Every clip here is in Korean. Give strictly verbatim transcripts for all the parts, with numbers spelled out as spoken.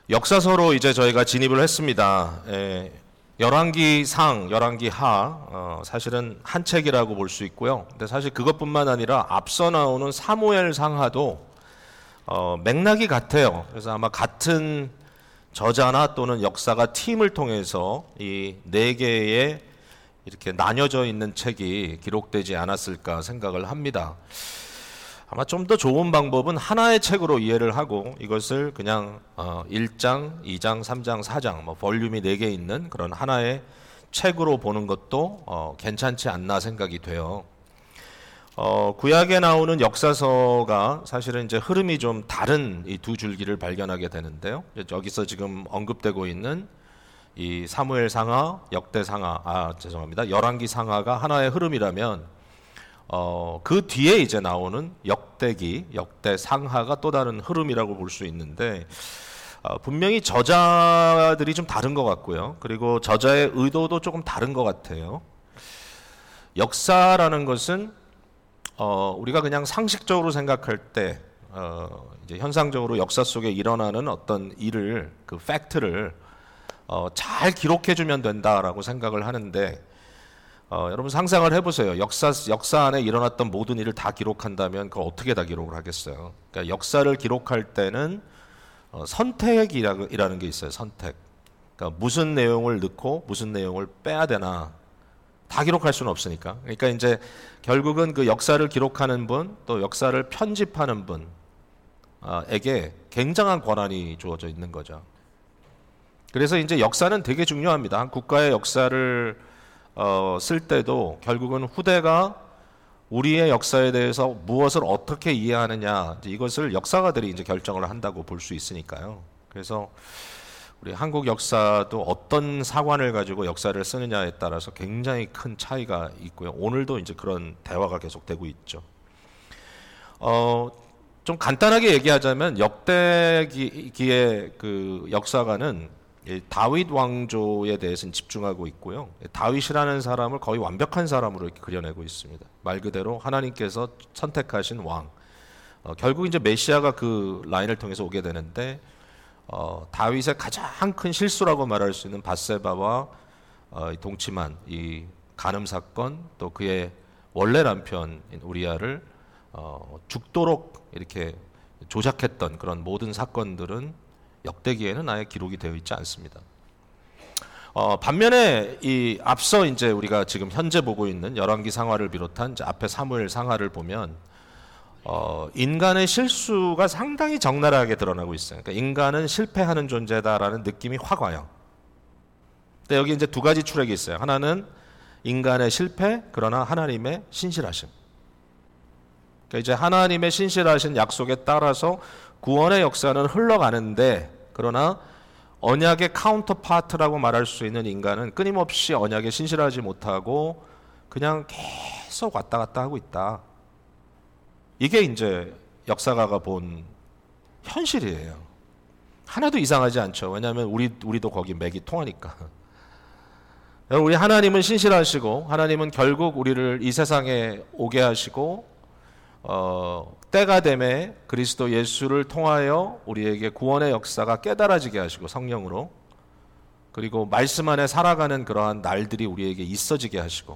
역사서로 이제 저희가 진입을 했습니다. 예, 열왕기상, 열왕기하, 어, 사실은 한 책이라고 볼 수 있고요. 근데 사실 그것뿐만 아니라 앞서 나오는 사무엘상하도 어, 맥락이 같아요. 그래서 아마 같은 저자나 또는 역사가 팀을 통해서 이 네 개의 이렇게 나뉘어져 있는 책이 기록되지 않았을까 생각을 합니다. 아마 좀 더 좋은 방법은 하나의 책으로 이해를 하고 이것을 그냥 어 일 장, 이 장, 삼 장, 사 장, 뭐 볼륨이 네 개 있는 그런 하나의 책으로 보는 것도 어 괜찮지 않나 생각이 돼요. 어 구약에 나오는 역사서가 사실은 이제 흐름이 좀 다른 이 두 줄기를 발견하게 되는데요. 여기서 지금 언급되고 있는 이 사무엘상하, 역대상하, 아 죄송합니다. 열왕기상하가 하나의 흐름이라면 어, 그 뒤에 이제 나오는 역대기, 역대상하가 또 다른 흐름이라고 볼 수 있는데 어, 분명히 저자들이 좀 다른 것 같고요. 그리고 저자의 의도도 조금 다른 것 같아요. 역사라는 것은 어, 우리가 그냥 상식적으로 생각할 때 어, 이제 현상적으로 역사 속에 일어나는 어떤 일을 그 팩트를 어, 잘 기록해주면 된다라고 생각을 하는데. 어, 여러분 상상을 해보세요. 역사, 역사 안에 일어났던 모든 일을 다 기록한다면 그걸 어떻게 다 기록을 하겠어요? 그러니까 역사를 기록할 때는 어, 선택이라는 게 있어요. 선택. 그러니까 무슨 내용을 넣고 무슨 내용을 빼야 되나 다 기록할 수는 없으니까. 그러니까 이제 결국은 그 역사를 기록하는 분 또 역사를 편집하는 분에게 굉장한 권한이 주어져 있는 거죠. 그래서 이제 역사는 되게 중요합니다. 한 국가의 역사를 어, 쓸 때도 결국은 후대가 우리의 역사에 대해서 무엇을 어떻게 이해하느냐 이것을 역사가들이 이제 결정을 한다고 볼 수 있으니까요. 그래서 우리 한국 역사도 어떤 사관을 가지고 역사를 쓰느냐에 따라서 굉장히 큰 차이가 있고요. 오늘도 이제 그런 대화가 계속되고 있죠. 어, 좀 간단하게 얘기하자면 역대기의 그 역사가는 다윗 왕조에 대해서는 집중하고 있고요. 다윗이라는 사람을 거의 완벽한 사람으로 이렇게 그려내고 있습니다. 말 그대로 하나님께서 선택하신 왕. 어, 결국 이제 메시아가 그 라인을 통해서 오게 되는데 어, 다윗의 가장 큰 실수라고 말할 수 있는 밧세바와 어, 동침한 이 간음 사건, 또 그의 원래 남편인 우리아를 어, 죽도록 이렇게 조작했던 그런 모든 사건들은 역대기에는 아예 기록이 되어 있지 않습니다. 어, 반면에 이 앞서 이제 우리가 지금 현재 보고 있는 열왕기상하를 비롯한 이제 앞에 사무엘상하를 보면 어, 인간의 실수가 상당히 적나라하게 드러나고 있어요. 그러니까 인간은 실패하는 존재다라는 느낌이 확 와요. 근데 여기 이제 두 가지 추락이 있어요. 하나는 인간의 실패, 그러나 하나님의 신실하심. 그러니까 이제 하나님의 신실하신 약속에 따라서 구원의 역사는 흘러가는데 그러나 언약의 카운터파트라고 말할 수 있는 인간은 끊임없이 언약에 신실하지 못하고 그냥 계속 왔다 갔다 하고 있다. 이게 이제 역사가가 본 현실이에요. 하나도 이상하지 않죠. 왜냐하면 우리, 우리도 거기 맥이 통하니까. 우리 하나님은 신실하시고 하나님은 결국 우리를 이 세상에 오게 하시고 어, 때가 되매 그리스도 예수를 통하여 우리에게 구원의 역사가 깨달아지게 하시고 성령으로 그리고 말씀 안에 살아가는 그러한 날들이 우리에게 있어지게 하시고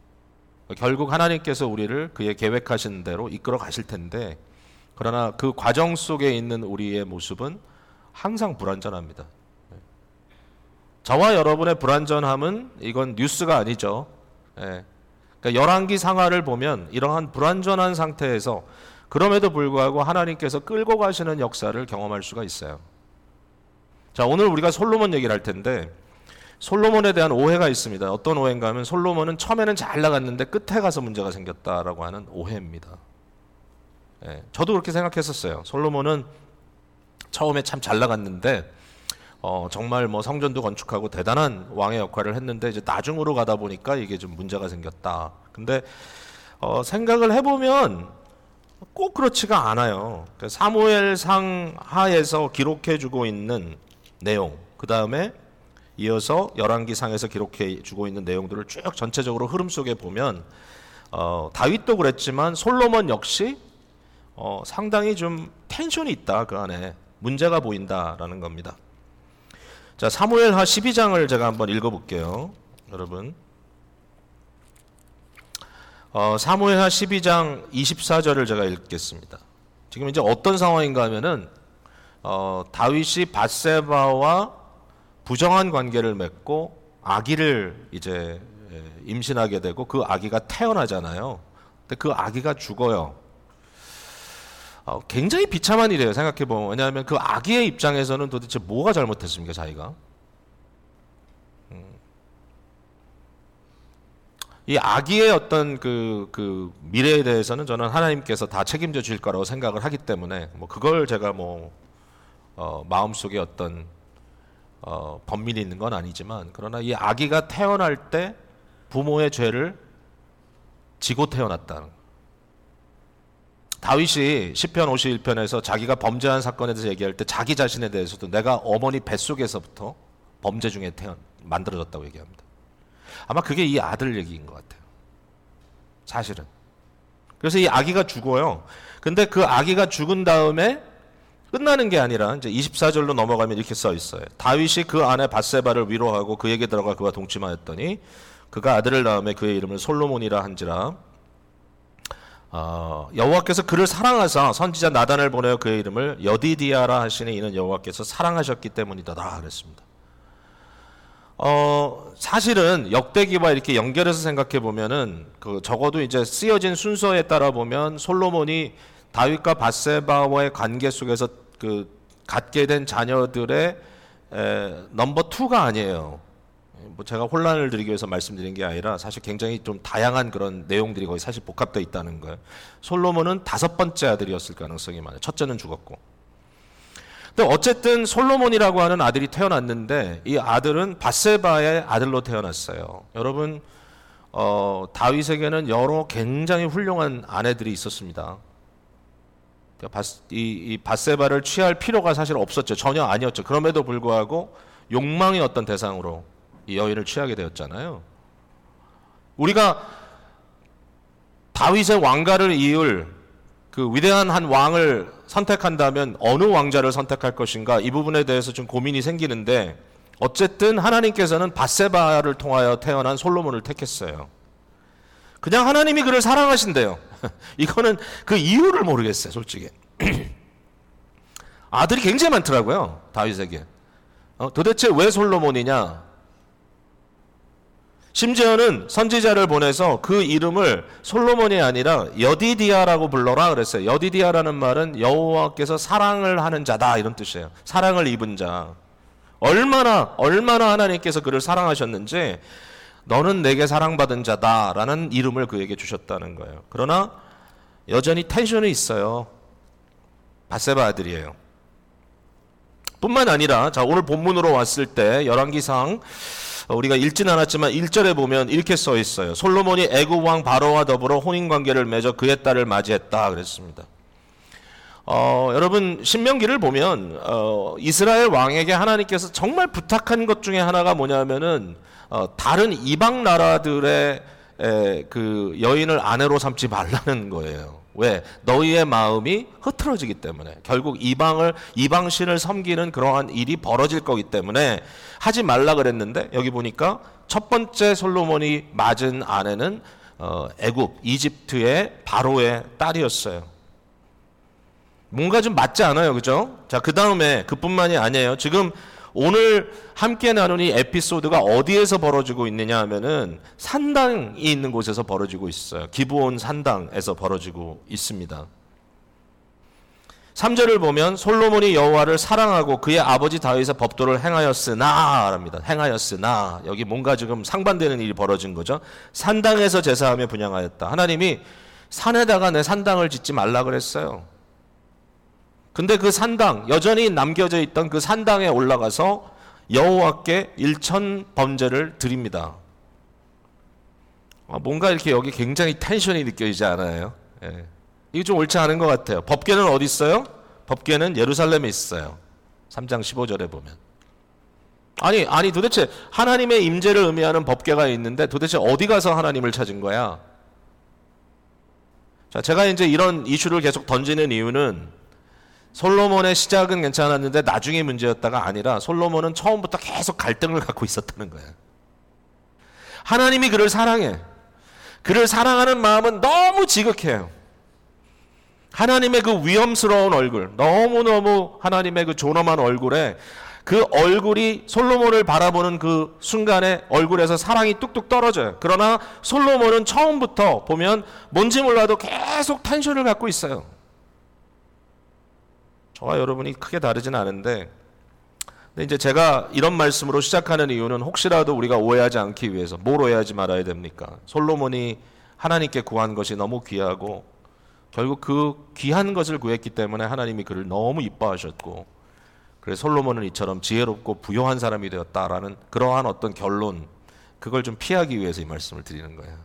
결국 하나님께서 우리를 그의 계획하신 대로 이끌어 가실 텐데 그러나 그 과정 속에 있는 우리의 모습은 항상 불완전합니다. 저와 여러분의 불완전함은 이건 뉴스가 아니죠. 예. 그러니까 열왕기상하를 보면 이러한 불완전한 상태에서 그럼에도 불구하고 하나님께서 끌고 가시는 역사를 경험할 수가 있어요. 자, 오늘 우리가 솔로몬 얘기를 할 텐데 솔로몬에 대한 오해가 있습니다. 어떤 오해인가 하면 솔로몬은 처음에는 잘 나갔는데 끝에 가서 문제가 생겼다라고 하는 오해입니다. 예, 저도 그렇게 생각했었어요. 솔로몬은 처음에 참 잘 나갔는데 어, 정말 뭐 성전도 건축하고 대단한 왕의 역할을 했는데 이제 나중으로 가다 보니까 이게 좀 문제가 생겼다. 근데 어, 생각을 해보면 꼭 그렇지가 않아요. 그러니까 사무엘상하에서 기록해주고 있는 내용, 그 다음에 이어서 열왕기상에서 기록해주고 있는 내용들을 쭉 전체적으로 흐름 속에 보면 어, 다윗도 그랬지만 솔로몬 역시 어, 상당히 좀 텐션이 있다. 그 안에 문제가 보인다라는 겁니다. 자, 사무엘하 십이 장을 제가 한번 읽어볼게요, 여러분. 어, 사무엘하 십이 장 이십사 절을 제가 읽겠습니다. 지금 이제 어떤 상황인가 하면은 어, 다윗이 밧세바와 부정한 관계를 맺고 아기를 이제 임신하게 되고 그 아기가 태어나잖아요. 근데 그 아기가 죽어요. 어, 굉장히 비참한 일이에요, 생각해보면. 왜냐하면 그 아기의 입장에서는 도대체 뭐가 잘못했습니까, 자기가? 음. 이 아기의 어떤 그, 그 미래에 대해서는 저는 하나님께서 다 책임져 주실 거라고 생각을 하기 때문에 뭐 그걸 제가 뭐 어, 마음속에 어떤 어, 번민이 있는 건 아니지만, 그러나 이 아기가 태어날 때 부모의 죄를 지고 태어났다는 거예요. 다윗이 시편 오십일 편에서 자기가 범죄한 사건에 대해서 얘기할 때 자기 자신에 대해서도 내가 어머니 뱃속에서부터 범죄 중에 태어 만들어졌다고 얘기합니다. 아마 그게 이 아들 얘기인 것 같아요, 사실은. 그래서 이 아기가 죽어요. 근데 그 아기가 죽은 다음에 끝나는 게 아니라 이제 이십사 절로 넘어가면 이렇게 써 있어요. 다윗이 그 아내 밧세바를 위로하고 그에게 들어가 그와 동침하였더니 그가 아들을 낳음에 그의 이름을 솔로몬이라 한지라. 어, 여호와께서 그를 사랑하사 선지자 나단을 보내어 그의 이름을 여디디아라 하시니 이는 여호와께서 사랑하셨기 때문이다 그랬습니다. 어, 사실은 역대기와 이렇게 연결해서 생각해 보면은 그 적어도 이제 쓰여진 순서에 따라 보면 솔로몬이 다윗과 밧세바와의 관계 속에서 그 갖게 된 자녀들의 에, 넘버 투가 아니에요. 뭐 제가 혼란을 드리기 위해서 말씀드린 게 아니라 사실 굉장히 좀 다양한 그런 내용들이 거기 사실 복합되어 있다는 거예요. 솔로몬은 다섯 번째 아들이었을 가능성이 많아요. 첫째는 죽었고. 근데 어쨌든 솔로몬이라고 하는 아들이 태어났는데 이 아들은 밧세바의 아들로 태어났어요. 여러분, 어, 다윗에게는 여러 굉장히 훌륭한 아내들이 있었습니다. 이, 이 밧세바를 취할 필요가 사실 없었죠. 전혀 아니었죠. 그럼에도 불구하고 욕망의 어떤 대상으로 이 여인을 취하게 되었잖아요. 우리가 다윗의 왕가를 이을 그 위대한 한 왕을 선택한다면 어느 왕자를 선택할 것인가, 이 부분에 대해서 좀 고민이 생기는데, 어쨌든 하나님께서는 밧세바를 통하여 태어난 솔로몬을 택했어요. 그냥 하나님이 그를 사랑하신대요. 이거는 그 이유를 모르겠어요, 솔직히. 아들이 굉장히 많더라고요, 다윗에게. 어, 도대체 왜 솔로몬이냐? 심지어는 선지자를 보내서 그 이름을 솔로몬이 아니라 여디디아라고 불러라 그랬어요. 여디디아라는 말은 여호와께서 사랑을 하는 자다, 이런 뜻이에요. 사랑을 입은 자. 얼마나 얼마나 하나님께서 그를 사랑하셨는지, 너는 내게 사랑받은 자다라는 이름을 그에게 주셨다는 거예요. 그러나 여전히 텐션이 있어요. 밧세바 아들이에요. 뿐만 아니라 자, 오늘 본문으로 왔을 때 열왕기상 우리가 읽진 않았지만 일 절에 보면 이렇게 써 있어요. 솔로몬이 애굽 왕 바로와 더불어 혼인관계를 맺어 그의 딸을 맞이했다 그랬습니다. 어, 여러분, 신명기를 보면 어, 이스라엘 왕에게 하나님께서 정말 부탁한 것 중에 하나가 뭐냐면은 어, 다른 이방 나라들의 에, 그 여인을 아내로 삼지 말라는 거예요. 왜? 너희의 마음이 흐트러지기 때문에. 결국 이방을 이방신을 섬기는 그러한 일이 벌어질 거기 때문에 하지 말라 그랬는데, 여기 보니까 첫 번째 솔로몬이 맞은 아내는 어, 애굽 이집트의 바로의 딸이었어요. 뭔가 좀 맞지 않아요, 그죠? 자, 그 다음에 그뿐만이 아니에요. 지금 오늘 함께 나눈 이 에피소드가 어디에서 벌어지고 있느냐 하면은 산당이 있는 곳에서 벌어지고 있어요. 기브온 산당에서 벌어지고 있습니다. 삼 절을 보면 솔로몬이 여호와를 사랑하고 그의 아버지 다윗의 법도를 행하였으나 합니다. 행하였으나, 여기 뭔가 지금 상반되는 일이 벌어진 거죠. 산당에서 제사하며 분향하였다. 하나님이 산에다가 내 산당을 짓지 말라 그랬어요. 근데 그 산당, 여전히 남겨져 있던 그 산당에 올라가서 여호와께 일천 번제를 드립니다. 아, 뭔가 이렇게 여기 굉장히 텐션이 느껴지지 않아요? 예. 이게 좀 옳지 않은 것 같아요. 법궤는 어디 있어요? 법궤는 예루살렘에 있어요. 삼 장 십오 절에 보면. 아니, 아니 도대체 하나님의 임재를 의미하는 법궤가 있는데 도대체 어디 가서 하나님을 찾은 거야? 자, 제가 이제 이런 이슈를 계속 던지는 이유는 솔로몬의 시작은 괜찮았는데 나중에 문제였다가 아니라 솔로몬은 처음부터 계속 갈등을 갖고 있었다는 거예요. 하나님이 그를 사랑해. 그를 사랑하는 마음은 너무 지극해요. 하나님의 그 위험스러운 얼굴, 너무너무 하나님의 그 존엄한 얼굴에 그 얼굴이 솔로몬을 바라보는 그 순간에 얼굴에서 사랑이 뚝뚝 떨어져요. 그러나 솔로몬은 처음부터 보면 뭔지 몰라도 계속 텐션을 갖고 있어요. 저와 여러분이 크게 다르진 않은데, 근데 이제 제가 이런 말씀으로 시작하는 이유는 혹시라도 우리가 오해하지 않기 위해서. 뭘 오해하지 말아야 됩니까? 솔로몬이 하나님께 구한 것이 너무 귀하고 결국 그 귀한 것을 구했기 때문에 하나님이 그를 너무 이뻐하셨고, 그래서 솔로몬은 이처럼 지혜롭고 부요한 사람이 되었다라는 그러한 어떤 결론, 그걸 좀 피하기 위해서 이 말씀을 드리는 거예요.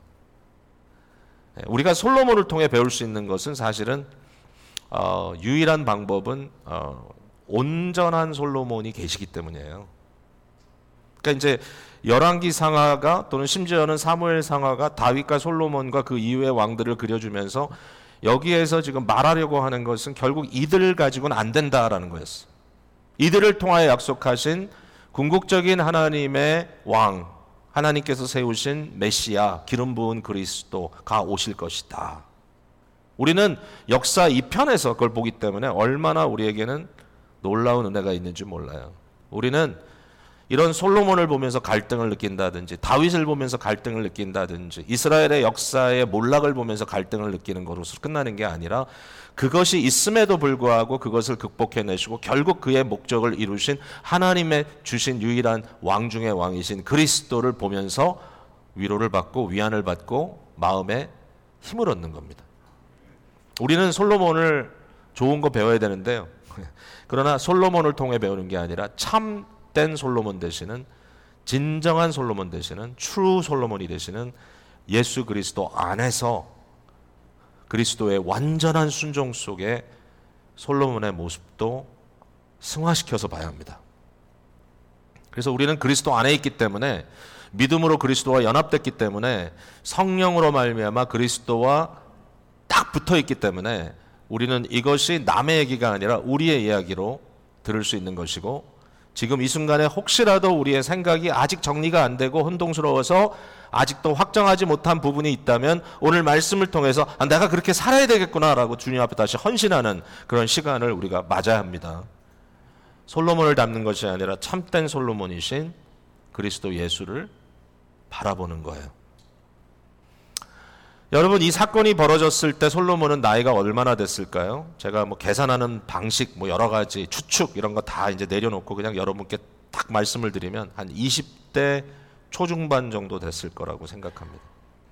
우리가 솔로몬을 통해 배울 수 있는 것은 사실은 어, 유일한 방법은 어, 온전한 솔로몬이 계시기 때문이에요. 그러니까 이제 열왕기 상하가 또는 심지어는 사무엘 상하가 다윗과 솔로몬과 그 이후의 왕들을 그려주면서 여기에서 지금 말하려고 하는 것은 결국 이들을 가지고는 안 된다라는 거였어요. 이들을 통하여 약속하신 궁극적인 하나님의 왕, 하나님께서 세우신 메시아, 기름 부은 그리스도가 오실 것이다. 우리는 역사 이 편에서 그걸 보기 때문에 얼마나 우리에게는 놀라운 은혜가 있는지 몰라요. 우리는 이런 솔로몬을 보면서 갈등을 느낀다든지, 다윗을 보면서 갈등을 느낀다든지, 이스라엘의 역사의 몰락을 보면서 갈등을 느끼는 것으로 끝나는 게 아니라 그것이 있음에도 불구하고 그것을 극복해내시고 결국 그의 목적을 이루신 하나님의 주신 유일한 왕 중의 왕이신 그리스도를 보면서 위로를 받고 위안을 받고 마음에 힘을 얻는 겁니다. 우리는 솔로몬을 좋은 거 배워야 되는데요. 그러나 솔로몬을 통해 배우는 게 아니라 참된 솔로몬 되시는, 진정한 솔로몬 되시는, 트루 솔로몬이 되시는 예수 그리스도 안에서 그리스도의 완전한 순종 속에 솔로몬의 모습도 승화시켜서 봐야 합니다. 그래서 우리는 그리스도 안에 있기 때문에, 믿음으로 그리스도와 연합됐기 때문에, 성령으로 말미암아 그리스도와 딱 붙어 있기 때문에 우리는 이것이 남의 얘기가 아니라 우리의 이야기로 들을 수 있는 것이고, 지금 이 순간에 혹시라도 우리의 생각이 아직 정리가 안 되고 혼동스러워서 아직도 확정하지 못한 부분이 있다면 오늘 말씀을 통해서 아, 내가 그렇게 살아야 되겠구나라고 주님 앞에 다시 헌신하는 그런 시간을 우리가 맞아야 합니다. 솔로몬을 닮는 것이 아니라 참된 솔로몬이신 그리스도 예수를 바라보는 거예요. 여러분, 이 사건이 벌어졌을 때 솔로몬은 나이가 얼마나 됐을까요? 제가 뭐 계산하는 방식, 뭐 여러 가지 추측 이런 거 다 이제 내려놓고 그냥 여러분께 딱 말씀을 드리면 한 이십 대 초중반 정도 됐을 거라고 생각합니다.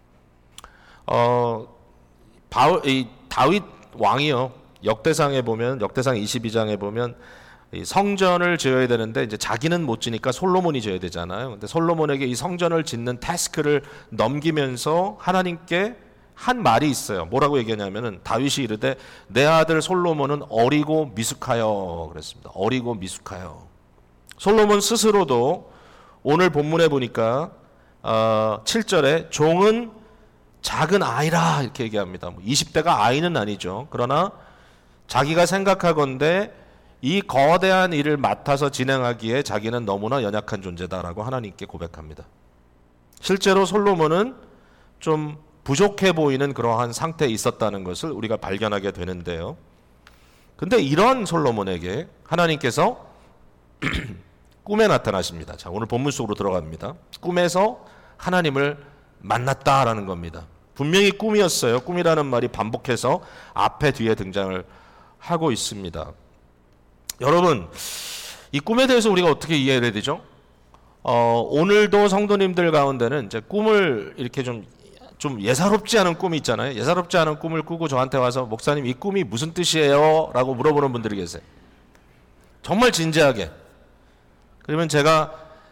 어, 바울, 이 다윗 왕이요. 역대상에 보면, 역대상 이십이 장에 보면 이 성전을 지어야 되는데 이제 자기는 못 지니까 솔로몬이 지어야 되잖아요. 근데 솔로몬에게 이 성전을 짓는 태스크를 넘기면서 하나님께 한 말이 있어요. 뭐라고 얘기하냐면은 다윗이 이르되 내 아들 솔로몬은 어리고 미숙하여 그랬습니다. 어리고 미숙하여. 솔로몬 스스로도 오늘 본문에 보니까 어, 칠 절에 종은 작은 아이라 이렇게 얘기합니다. 뭐 이십 대가 아이는 아니죠. 그러나 자기가 생각하건대 이 거대한 일을 맡아서 진행하기에 자기는 너무나 연약한 존재다라고 하나님께 고백합니다. 실제로 솔로몬은 좀 부족해 보이는 그러한 상태에 있었다는 것을 우리가 발견하게 되는데요. 근데 이런 솔로몬에게 하나님께서 꿈에 나타나십니다. 자, 오늘 본문 속으로 들어갑니다. 꿈에서 하나님을 만났다라는 겁니다. 분명히 꿈이었어요. 꿈이라는 말이 반복해서 앞에 뒤에 등장을 하고 있습니다. 여러분, 이 꿈에 대해서 우리가 어떻게 이해해야 되죠? 어, 오늘도 성도님들 가운데는 이제 꿈을 이렇게 좀, 좀 예사롭지 않은 꿈이 있잖아요. 예사롭지 않은 꿈을 꾸고 저한테 와서 목사님 이 꿈이 무슨 뜻이에요? 라고 물어보는 분들이 계세요. 정말 진지하게. 그러면 제가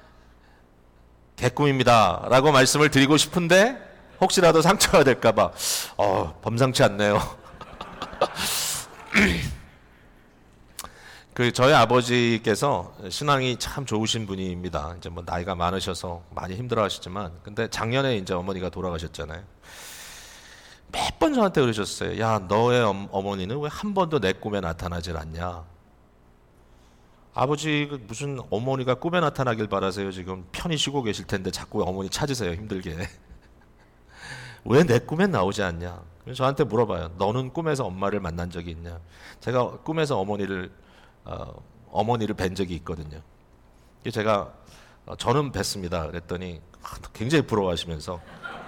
개꿈입니다 라고 말씀을 드리고 싶은데 혹시라도 상처가 될까봐 어, 범상치 않네요. 그 저희 아버지께서 신앙이 참 좋으신 분입니다. 이제 뭐 나이가 많으셔서 많이 힘들어하시지만, 근데 작년에 이제 어머니가 돌아가셨잖아요. 몇 번 저한테 그러셨어요. 야, 너의 어머니는 왜 한 번도 내 꿈에 나타나질 않냐? 아버지 무슨 어머니가 꿈에 나타나길 바라세요. 지금 편히 쉬고 계실 텐데 자꾸 어머니 찾으세요. 힘들게. 왜 내 꿈에 나오지 않냐? 저한테 물어봐요. 너는 꿈에서 엄마를 만난 적이 있냐? 제가 꿈에서 어머니를 어, 어머니를 뵌 적이 있거든요. 제가 어, 저는 뵀습니다. 그랬더니 굉장히 부러워하시면서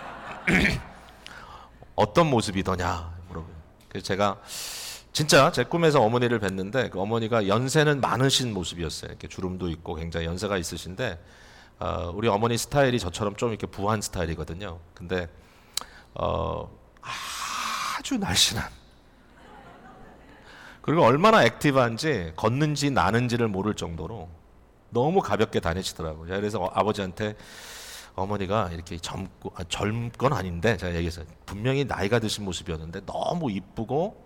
어떤 모습이더냐 물어봐요. 그래서 제가 진짜 제 꿈에서 어머니를 뵀는데 그 어머니가 연세는 많으신 모습이었어요. 이렇게 주름도 있고 굉장히 연세가 있으신데 어, 우리 어머니 스타일이 저처럼 좀 이렇게 부한 스타일이거든요. 근데 어, 아주 날씬한 그리고 얼마나 액티브한지 걷는지 나는지를 모를 정도로 너무 가볍게 다니시더라고요. 그래서 아버지한테 어머니가 이렇게 젊고 아, 젊건 아닌데 제가 얘기했어요. 분명히 나이가 드신 모습이었는데 너무 이쁘고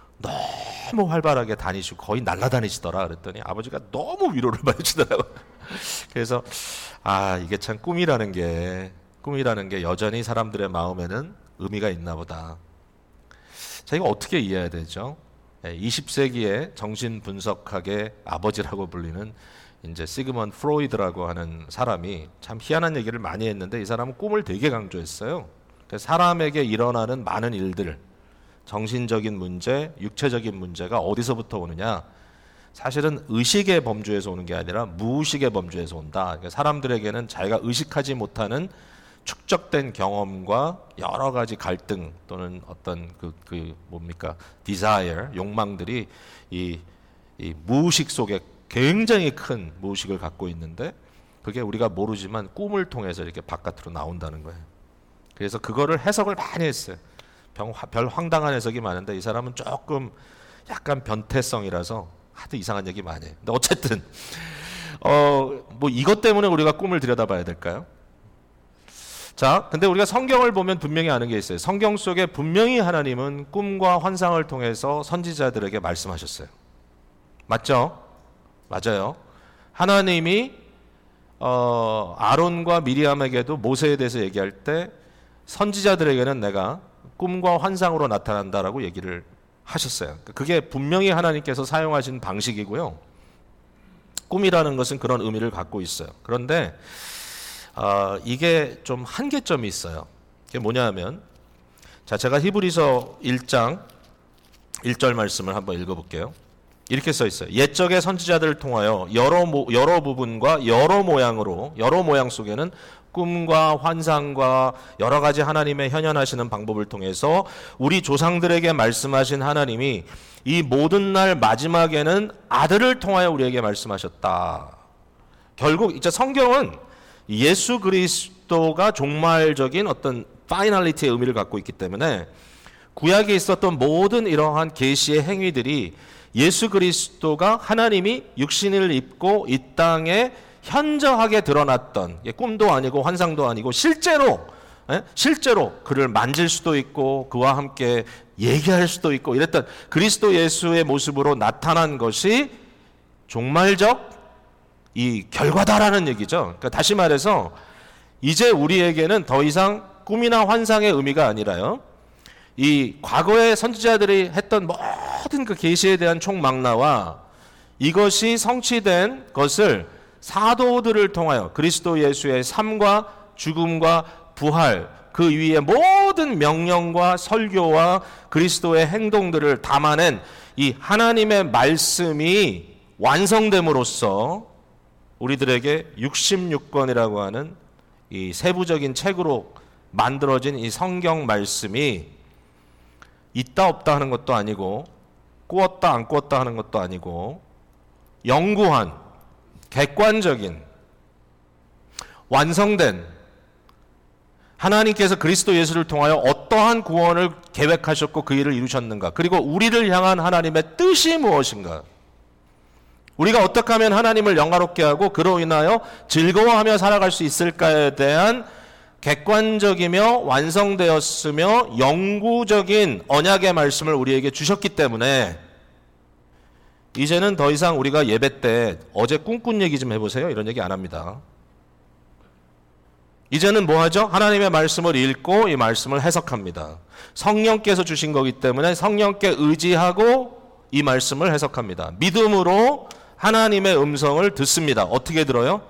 너무 활발하게 다니시고 거의 날아다니시더라. 그랬더니 아버지가 너무 위로를 받으시더라고요. 그래서 아 이게 참 꿈이라는 게 꿈이라는 게 여전히 사람들의 마음에는 의미가 있나 보다. 자, 이거 어떻게 이해해야 되죠? 이십 세기의 정신분석학의 아버지라고 불리는 이제 시그먼드 프로이드라고 하는 사람이 참 희한한 얘기를 많이 했는데 이 사람은 꿈을 되게 강조했어요. 사람에게 일어나는 많은 일들, 정신적인 문제, 육체적인 문제가 어디서부터 오느냐? 사실은 의식의 범주에서 오는 게 아니라 무의식의 범주에서 온다. 그러니까 사람들에게는 자기가 의식하지 못하는 축적된 경험과 여러 가지 갈등 또는 어떤 그, 그 뭡니까? desire, 욕망들이 이, 이 무의식 속에 굉장히 큰 무의식을 갖고 있는데 그게 우리가 모르지만 꿈을 통해서 이렇게 바깥으로 나온다는 거예요. 그래서 그거를 해석을 많이 했어요. 별, 별 황당한 해석이 많은데 이 사람은 조금 약간 변태성이라서 하도 이상한 얘기 많이 해요. 근데 어쨌든 어, 뭐 이것 때문에 우리가 꿈을 들여다봐야 될까요? 자, 근데 우리가 성경을 보면 분명히 아는 게 있어요. 성경 속에 분명히 하나님은 꿈과 환상을 통해서 선지자들에게 말씀하셨어요. 맞죠? 맞아요. 하나님이 어, 아론과 미리암에게도 모세에 대해서 얘기할 때 선지자들에게는 내가 꿈과 환상으로 나타난다라고 얘기를 하셨어요. 그게 분명히 하나님께서 사용하신 방식이고요. 꿈이라는 것은 그런 의미를 갖고 있어요. 그런데 어, 이게 좀 한계점이 있어요. 그게 뭐냐 하면 자, 제가 히브리서 일 장 일 절 말씀을 한번 읽어볼게요. 이렇게 써 있어요. 옛적의 선지자들을 통하여 여러, 모, 여러 부분과 여러 모양으로 여러 모양 속에는 꿈과 환상과 여러 가지 하나님의 현현하시는 방법을 통해서 우리 조상들에게 말씀하신 하나님이 이 모든 날 마지막에는 아들을 통하여 우리에게 말씀하셨다. 결국 이제 성경은 예수 그리스도가 종말적인 어떤 파이널리티의 의미를 갖고 있기 때문에 구약에 있었던 모든 이러한 계시의 행위들이 예수 그리스도가 하나님이 육신을 입고 이 땅에 현저하게 드러났던 꿈도 아니고 환상도 아니고 실제로 실제로 그를 만질 수도 있고 그와 함께 얘기할 수도 있고 이랬던 그리스도 예수의 모습으로 나타난 것이 종말적 이 결과다라는 얘기죠. 그러니까 다시 말해서 이제 우리에게는 더 이상 꿈이나 환상의 의미가 아니라요. 이 과거의 선지자들이 했던 모든 그 계시에 대한 총망라와 이것이 성취된 것을 사도들을 통하여 그리스도 예수의 삶과 죽음과 부활 그 위에 모든 명령과 설교와 그리스도의 행동들을 담아낸 이 하나님의 말씀이 완성됨으로써 우리들에게 육십육 권이라고 하는 이 세부적인 책으로 만들어진 이 성경 말씀이 있다 없다 하는 것도 아니고 꾸었다 안 꾸었다 하는 것도 아니고 영구한 객관적인 완성된 하나님께서 그리스도 예수를 통하여 어떠한 구원을 계획하셨고 그 일을 이루셨는가 그리고 우리를 향한 하나님의 뜻이 무엇인가 우리가 어떻게 하면 하나님을 영화롭게 하고 그로 인하여 즐거워하며 살아갈 수 있을까에 대한 객관적이며 완성되었으며 영구적인 언약의 말씀을 우리에게 주셨기 때문에 이제는 더 이상 우리가 예배 때 어제 꿈꾼 얘기 좀 해보세요 이런 얘기 안 합니다. 이제는 뭐 하죠? 하나님의 말씀을 읽고 이 말씀을 해석합니다. 성령께서 주신 거기 때문에 성령께 의지하고 이 말씀을 해석합니다. 믿음으로 하나님의 음성을 듣습니다. 어떻게 들어요?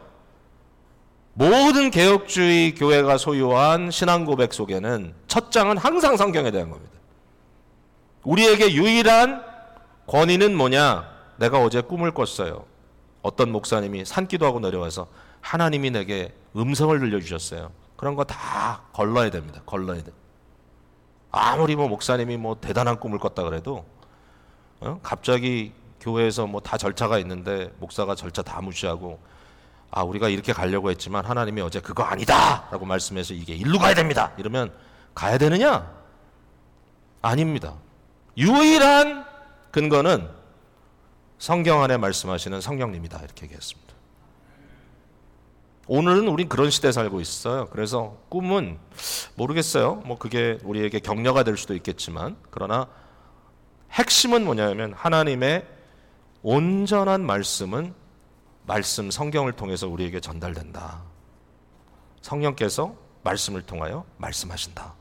모든 개혁주의 교회가 소유한 신앙 고백 속에는 첫 장은 항상 성경에 대한 겁니다. 우리에게 유일한 권위는 뭐냐? 내가 어제 꿈을 꿨어요. 어떤 목사님이 산기도하고 내려와서 하나님이 내게 음성을 들려주셨어요. 그런 거 다 걸러야 됩니다. 걸러야 돼. 아무리 뭐 목사님이 뭐 대단한 꿈을 꿨다 그래도 어? 갑자기 교회에서 뭐 다 절차가 있는데 목사가 절차 다 무시하고 아 우리가 이렇게 가려고 했지만 하나님이 어제 그거 아니다 라고 말씀해서 이게 일로 가야 됩니다 이러면 가야 되느냐? 아닙니다. 유일한 근거는 성경 안에 말씀하시는 성령님이다 이렇게 얘기했습니다. 오늘은 우린 그런 시대에 살고 있어요. 그래서 꿈은 모르겠어요. 뭐 그게 우리에게 격려가 될 수도 있겠지만 그러나 핵심은 뭐냐면 하나님의 온전한 말씀은 말씀 성경을 통해서 우리에게 전달된다. 성령께서 말씀을 통하여 말씀하신다.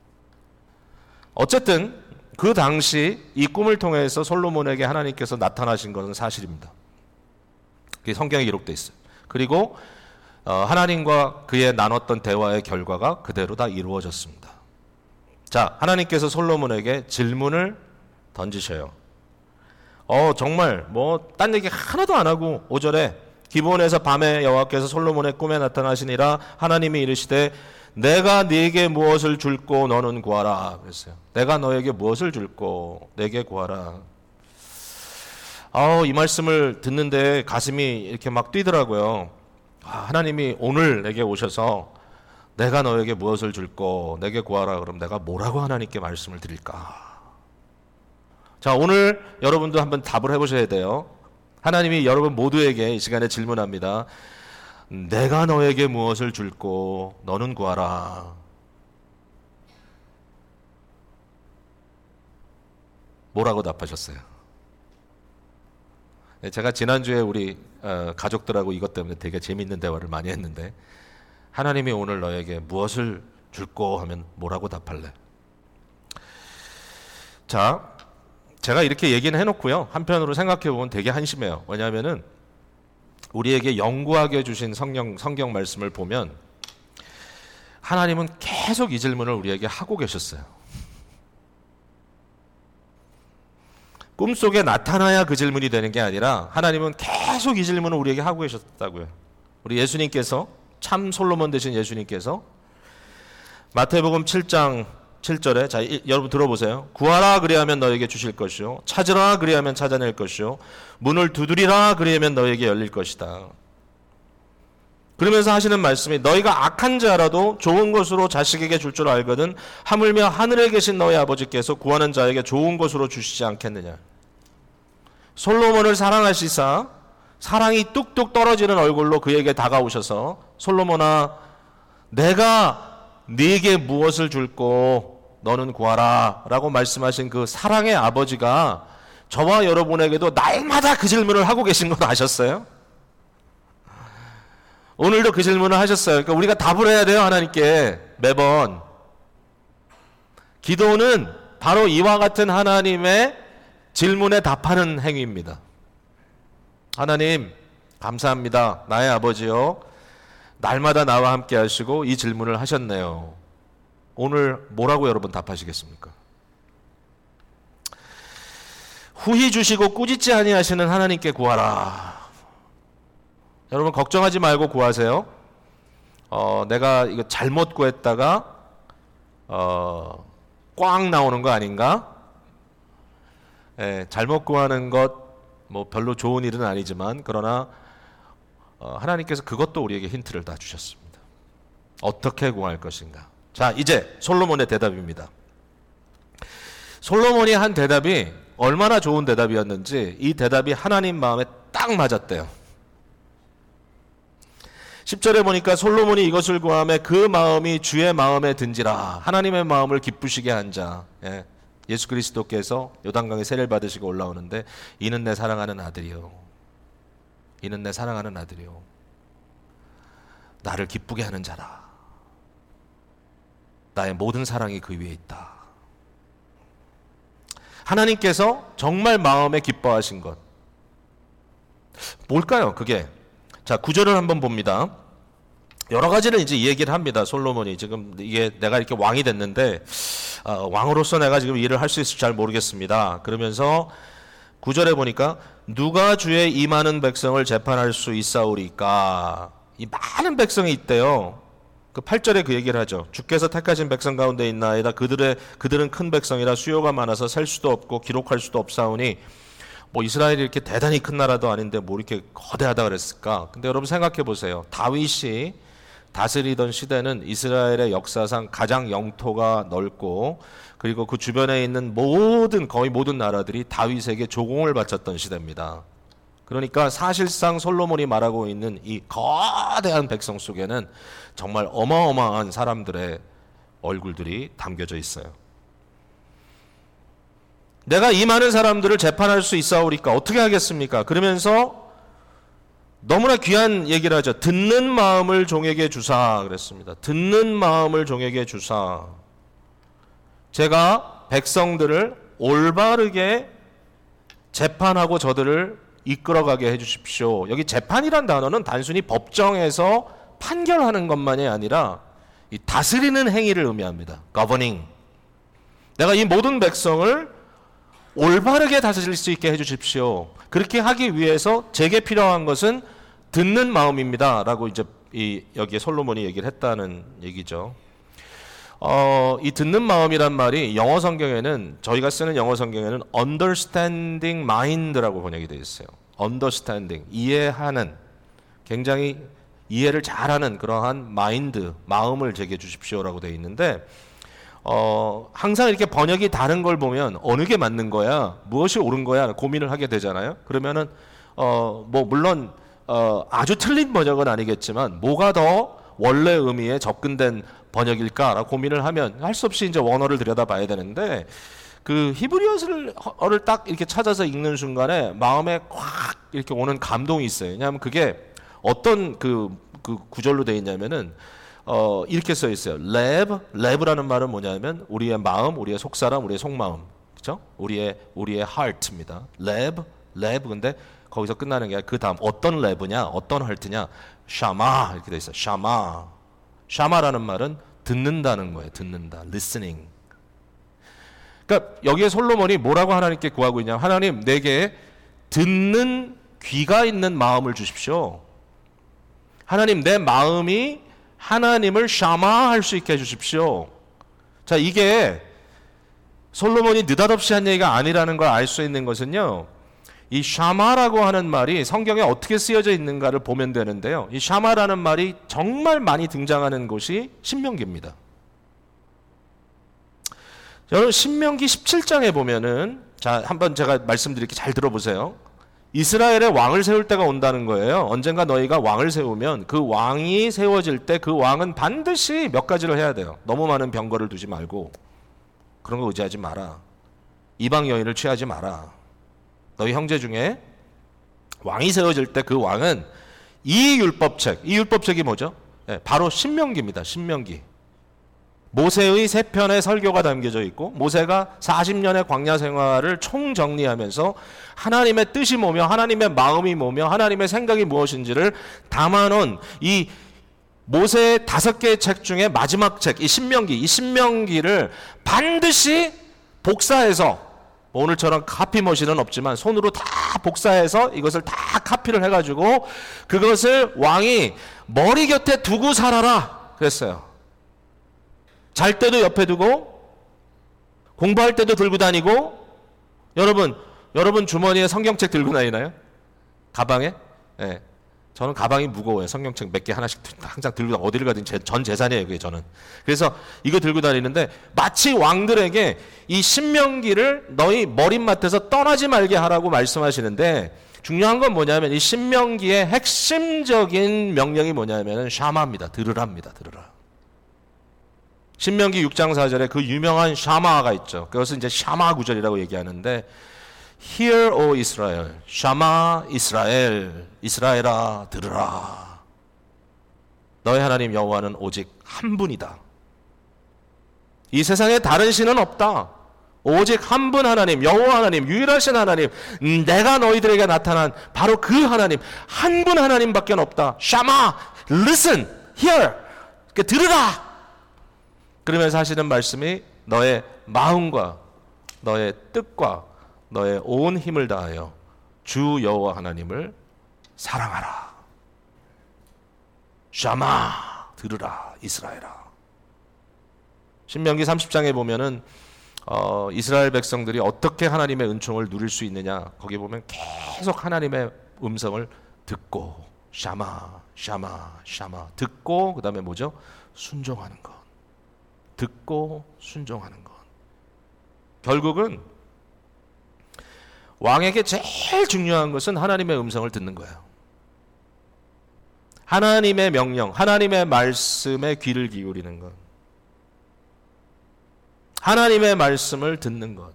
어쨌든 그 당시 이 꿈을 통해서 솔로몬에게 하나님께서 나타나신 것은 사실입니다. 그게 성경에 기록되어 있어요. 그리고 하나님과 그의 나눴던 대화의 결과가 그대로 다 이루어졌습니다. 자, 하나님께서 솔로몬에게 질문을 던지셔요. 어, 정말 뭐 딴 얘기 하나도 안 하고 오 절에 기브온에서 밤에 여호와께서 솔로몬의 꿈에 나타나시니라 하나님이 이르시되 내가 네게 무엇을 줄꼬 너는 구하라 그랬어요. 내가 너에게 무엇을 줄꼬 내게 구하라. 아, 이 말씀을 듣는데 가슴이 이렇게 막 뛰더라고요. 아, 하나님이 오늘 내게 오셔서 내가 너에게 무엇을 줄꼬 내게 구하라 그럼 내가 뭐라고 하나님께 말씀을 드릴까? 자, 오늘 여러분도 한번 답을 해보셔야 돼요. 하나님이 여러분 모두에게 이 시간에 질문합니다. 내가 너에게 무엇을 줄꼬 너는 구하라. 뭐라고 답하셨어요? 제가 지난주에 우리 가족들하고 이것 때문에 되게 재밌는 대화를 많이 했는데 하나님이 오늘 너에게 무엇을 줄꼬 하면 뭐라고 답할래? 자, 제가 이렇게 얘기는 해놓고요. 한편으로 생각해보면 되게 한심해요. 왜냐하면은 우리에게 영구하게 주신 성경, 성경 말씀을 보면 하나님은 계속 이 질문을 우리에게 하고 계셨어요. 꿈속에 나타나야 그 질문이 되는 게 아니라 하나님은 계속 이 질문을 우리에게 하고 계셨다고요. 우리 예수님께서 참 솔로몬 되신 예수님께서 마태복음 칠 장 칠 절에 자 이, 여러분 들어보세요. 구하라 그리하면 너에게 주실 것이요 찾으라 그리하면 찾아낼 것이요 문을 두드리라 그리하면 너에게 열릴 것이다. 그러면서 하시는 말씀이 너희가 악한 자라도 좋은 것으로 자식에게 줄 줄 알거든 하물며 하늘에 계신 너희 아버지께서 구하는 자에게 좋은 것으로 주시지 않겠느냐. 솔로몬을 사랑하시사 사랑이 뚝뚝 떨어지는 얼굴로 그에게 다가오셔서 솔로몬아 내가 네게 무엇을 줄꼬 너는 구하라 라고 말씀하신 그 사랑의 아버지가 저와 여러분에게도 날마다 그 질문을 하고 계신 걸 아셨어요? 오늘도 그 질문을 하셨어요. 그러니까 우리가 답을 해야 돼요. 하나님께 매번. 기도는 바로 이와 같은 하나님의 질문에 답하는 행위입니다. 하나님 감사합니다. 나의 아버지요 날마다 나와 함께 하시고 이 질문을 하셨네요. 오늘 뭐라고 여러분 답하시겠습니까? 후히 주시고 꾸짖지 아니하시는 하나님께 구하라. 여러분 걱정하지 말고 구하세요. 어, 내가 이거 잘못 구했다가 어, 꽝 나오는 거 아닌가? 예, 잘못 구하는 것 뭐 별로 좋은 일은 아니지만 그러나 어, 하나님께서 그것도 우리에게 힌트를 다 주셨습니다. 어떻게 구할 것인가? 자, 이제 솔로몬의 대답입니다. 솔로몬이 한 대답이 얼마나 좋은 대답이었는지 이 대답이 하나님 마음에 딱 맞았대요. 십 절에 보니까 솔로몬이 이것을 구하며 그 마음이 주의 마음에 든지라. 하나님의 마음을 기쁘시게 한 자. 예. 예수 그리스도께서 요단강에 세례를 받으시고 올라오는데 이는 내 사랑하는 아들이요. 이는 내 사랑하는 아들이요. 나를 기쁘게 하는 자라. 나의 모든 사랑이 그 위에 있다. 하나님께서 정말 마음에 기뻐하신 것 뭘까요? 그게 자 구절을 한번 봅니다. 여러 가지를 이제 이 얘기를 합니다. 솔로몬이 지금 이게 내가 이렇게 왕이 됐는데 어, 왕으로서 내가 지금 일을 할 수 있을지 잘 모르겠습니다. 그러면서 구절에 보니까 누가 주의 이 많은 백성을 재판할 수 있사오리까. 이 많은 백성이 있대요. 그 팔 절에 그 얘기를 하죠. 주께서 택하신 백성 가운데 있나이다. 그들의 그들은 큰 백성이라 수요가 많아서 셀 수도 없고 기록할 수도 없사오니. 뭐 이스라엘이 이렇게 대단히 큰 나라도 아닌데 뭐 이렇게 거대하다 그랬을까? 근데 여러분 생각해 보세요. 다윗이 다스리던 시대는 이스라엘의 역사상 가장 영토가 넓고 그리고 그 주변에 있는 모든 거의 모든 나라들이 다윗에게 조공을 바쳤던 시대입니다. 그러니까 사실상 솔로몬이 말하고 있는 이 거대한 백성 속에는 정말 어마어마한 사람들의 얼굴들이 담겨져 있어요. 내가 이 많은 사람들을 재판할 수 있사오리까 어떻게 하겠습니까? 그러면서 너무나 귀한 얘기를 하죠. 듣는 마음을 종에게 주사 그랬습니다. 듣는 마음을 종에게 주사. 제가 백성들을 올바르게 재판하고 저들을 이끌어가게 해주십시오. 여기 재판이란 단어는 단순히 법정에서 판결하는 것만이 아니라 이 다스리는 행위를 의미합니다. governing. 내가 이 모든 백성을 올바르게 다스릴 수 있게 해주십시오. 그렇게 하기 위해서 제게 필요한 것은 듣는 마음입니다. 라고 이제 이 여기에 솔로몬이 얘기를 했다는 얘기죠. 어, 이 듣는 마음이란 말이 영어 성경에는 저희가 쓰는 영어 성경에는 understanding mind라고 번역이 되어 있어요. understanding 이해하는 굉장히 이해를 잘하는 그러한 마인드 마음을 제게 주십시오라고 되어 있는데 어, 항상 이렇게 번역이 다른 걸 보면 어느 게 맞는 거야 무엇이 옳은 거야 고민을 하게 되잖아요. 그러면은 어, 뭐 물론 어, 아주 틀린 번역은 아니겠지만 뭐가 더 원래 의미에 접근된 번역일까라고 고민을 하면 할 수 없이 이제 원어를 들여다봐야 되는데 그 히브리어를 딱 이렇게 찾아서 읽는 순간에 마음에 확 이렇게 오는 감동이 있어요. 왜냐하면 그게 어떤 그, 그 구절로 되어 있냐면은 어, 이렇게 써 있어요. 레브, 레브라는 말은 뭐냐면 우리의 마음, 우리의 속사람, 우리의 속마음, 그렇죠? 우리의 우리의 heart입니다. 레브, 레브. 근데 거기서 끝나는 게 그 다음 어떤 레브냐, 어떤 heart냐, 샤마 이렇게 돼 있어요. 샤마, 샤마라는 말은 듣는다는 거예요. 듣는다, listening. 그러니까 여기에 솔로몬이 뭐라고 하나님께 구하고 있냐? 하나님 내게 듣는 귀가 있는 마음을 주십시오. 하나님 내 마음이 하나님을 샤마할 수 있게 해주십시오. 자, 이게 솔로몬이 느닷없이 한 얘기가 아니라는 걸 알 수 있는 것은요. 이 샤마라고 하는 말이 성경에 어떻게 쓰여져 있는가를 보면 되는데요. 이 샤마라는 말이 정말 많이 등장하는 곳이 신명기입니다. 여러분 신명기 십칠 장에 보면은 자, 한번 제가 말씀드릴게 잘 들어보세요. 이스라엘의 왕을 세울 때가 온다는 거예요. 언젠가 너희가 왕을 세우면 그 왕이 세워질 때 그 왕은 반드시 몇 가지를 해야 돼요. 너무 많은 병거를 두지 말고 그런 거 의지하지 마라. 이방 여인을 취하지 마라. 너희 형제 중에 왕이 세워질 때 그 왕은 이 율법책, 이 율법책이 뭐죠? 네, 바로 신명기입니다. 신명기. 모세의 세 편의 설교가 담겨져 있고 모세가 사십 년의 광야 생활을 총정리하면서 하나님의 뜻이 뭐며 하나님의 마음이 뭐며 하나님의 생각이 무엇인지를 담아놓은 이 모세의 다섯 개의 책 중에 마지막 책, 이 신명기, 이 신명기를 반드시 복사해서 오늘처럼 카피머신은 없지만 손으로 다 복사해서 이것을 다 카피를 해가지고 그것을 왕이 머리 곁에 두고 살아라 그랬어요. 잘 때도 옆에 두고 공부할 때도 들고 다니고 여러분 여러분 주머니에 성경책 들고 다니나요? 가방에? 네. 저는 가방이 무거워요. 성경책 몇 개 하나씩 항상 들고 다니고 어디를 가든 제, 전 재산이에요. 그게 저는. 그래서 이거 들고 다니는데 마치 왕들에게 이 신명기를 너희 머릿맡에서 떠나지 말게 하라고 말씀하시는데 중요한 건 뭐냐면 이 신명기의 핵심적인 명령이 뭐냐면 샤마입니다. 들으랍니다. 들으라. 신명기 육 장 사 절에 그 유명한 샤마가 있죠. 그것은 이제 샤마 구절이라고 얘기하는데 Hear, O Israel, 샤마 이스라엘, 이스라엘아 들으라. 너희 하나님 여호와는 오직 한 분이다. 이 세상에 다른 신은 없다. 오직 한 분 하나님, 여호와 하나님, 유일하신 하나님, 내가 너희들에게 나타난 바로 그 하나님, 한 분 하나님밖에 없다. 샤마, listen, hear, 들으라. 그러면서 하시는 말씀이 너의 마음과 너의 뜻과 너의 온 힘을 다하여 주 여호와 하나님을 사랑하라. 샤마, 들으라 이스라엘아. 신명기 삼십 장에 보면은 어, 이스라엘 백성들이 어떻게 하나님의 은총을 누릴 수 있느냐, 거기 보면 계속 하나님의 음성을 듣고 샤마 샤마 샤마 듣고, 그 다음에 뭐죠? 순종하는 것. 듣고 순종하는 것. 결국은 왕에게 제일 중요한 것은 하나님의 음성을 듣는 거예요. 하나님의 명령, 하나님의 말씀에 귀를 기울이는 것, 하나님의 말씀을 듣는 것,